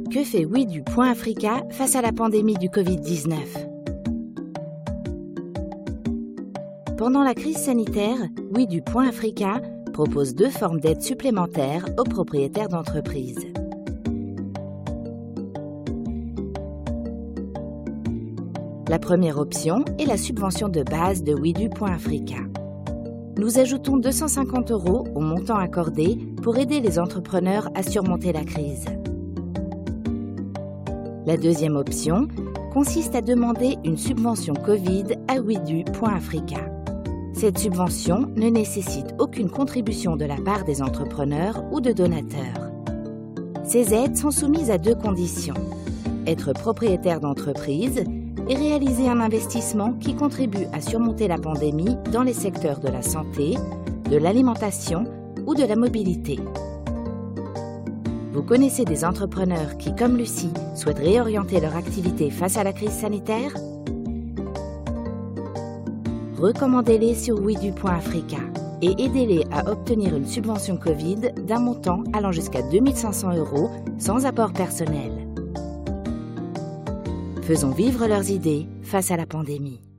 Que fait WeDo.Africa face à la pandémie du Covid-19? Pendant la crise sanitaire, WeDo.Africa propose 2 formes d'aide supplémentaires aux propriétaires d'entreprises. La première option est la subvention de base de WeDo.Africa. Nous ajoutons 250 € au montant accordé pour aider les entrepreneurs à surmonter la crise. La deuxième option consiste à demander une subvention Covid à WeDo.Africa. Cette subvention ne nécessite aucune contribution de la part des entrepreneurs ou de donateurs. Ces aides sont soumises à 2 conditions: être propriétaire d'entreprise et réaliser un investissement qui contribue à surmonter la pandémie dans les secteurs de la santé, de l'alimentation ou de la mobilité. Vous connaissez des entrepreneurs qui, comme Lucie, souhaitent réorienter leur activité face à la crise sanitaire? Recommandez-les sur WeDo.Africa et aidez-les à obtenir une subvention Covid d'un montant allant jusqu'à 2 500 € sans apport personnel. Faisons vivre leurs idées face à la pandémie.